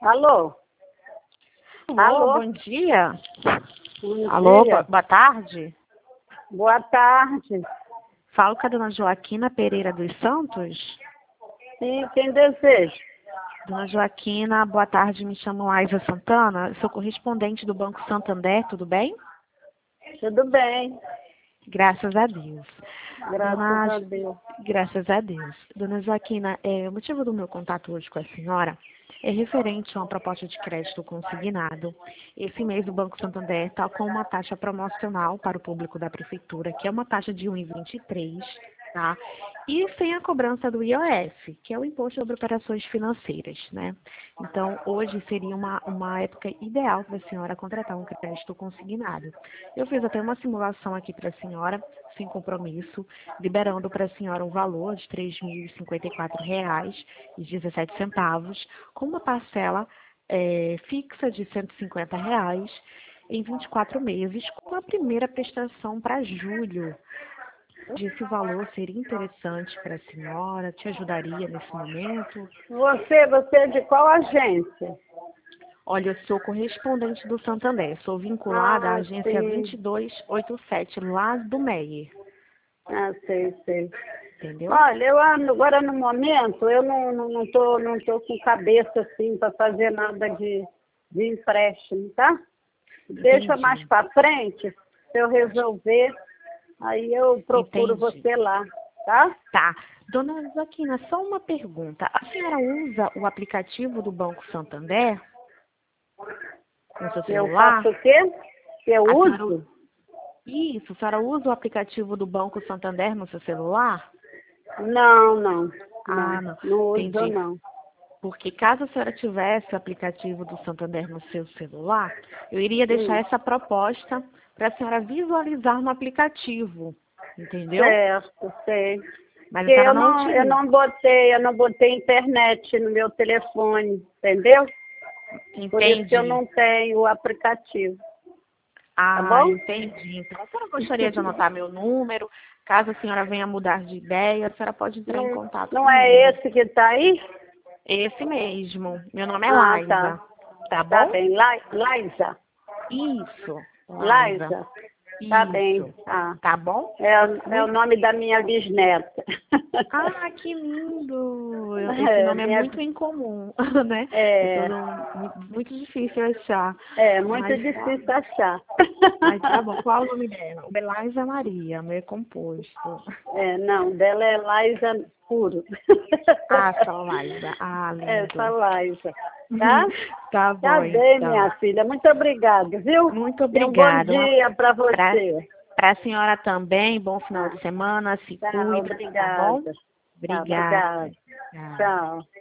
Alô? Alô, bom dia. Bom Alô, dia. boa tarde. Boa tarde. Falo com a dona Joaquina Pereira dos Santos. Sim, quem deseja? Dona Joaquina, boa tarde, me chamo Laisa Santana, sou correspondente do Banco Santander, tudo bem? Tudo bem, Graças a Deus. graças a Deus. Graças a Deus. Dona Joaquina, o motivo do meu contato hoje com a senhora é referente a uma proposta de crédito consignado. Esse mês o Banco Santander está com uma taxa promocional para o público da prefeitura, que é uma taxa de 1,23, tá? E sem a cobrança do IOF, que é o Imposto sobre Operações Financeiras, né? Então, hoje seria uma época ideal para a senhora contratar um crédito consignado. Eu fiz até uma simulação aqui para a senhora, sem compromisso, liberando para a senhora um valor de R$ 3.054,17, com uma parcela fixa de R$ 150 em 24 meses, com a primeira prestação para julho. Esse valor seria interessante para a senhora, te ajudaria nesse momento? Você é de qual agência? Olha, eu sou correspondente do Santander, sou vinculada à agência Sim. 2287, lá do Meier, Sei. entendeu? Olha, eu ando agora no momento, eu não tô com cabeça assim para fazer nada de empréstimo, tá? Deixa Entendi. mais para frente, se eu resolver, aí eu procuro Entendi. você lá, tá? Tá. Dona Joaquina, só uma pergunta. A senhora usa o aplicativo do Banco Santander no seu Eu celular? faço o quê? Eu A senhora... uso? Isso, a senhora usa o aplicativo do Banco Santander no seu celular? Não. Ah, não. Não uso, Entendi. não. Porque caso a senhora tivesse o aplicativo do Santander no seu celular, eu iria deixar essa proposta para a senhora visualizar no aplicativo, entendeu? Certo, sei. Mas a Porque senhora eu não não, eu utiliza. não botei, eu não botei internet no meu telefone, entendeu? Por isso que eu Entendi. não tenho o aplicativo, tá Ah, bom? entendi. Então, a senhora gostaria de anotar meu número? Caso a senhora venha mudar de ideia, a senhora pode entrar em Não, contato não é comigo. esse que está aí? Esse mesmo. Meu nome é Ah, tá. Laisa. Tá Tá bom? bem. Laisa. Isso, Laisa. Laisa. Tá bem. Isso. Ah, Tá bom? é o nome da minha bisneta. Ah, que lindo! Esse É, nome é muito incomum, né? É é, todo muito difícil achar. é muito Mas difícil achar. mas tá bom. Qual o nome dela? Belaisa Maria, meu composto. Não, dela é Laisa puro. Ah, só Laisa. Ah, Essa lindo. Laisa, tá? Tá Tá bom, bem, então. minha filha. Muito obrigada, viu? Muito E um bom obrigada. dia para Para você. a senhora também, bom final Tá, de semana, se tá, cuida, tá bom? obrigada. Tá, Obrigada. obrigada. Tchau. Tchau.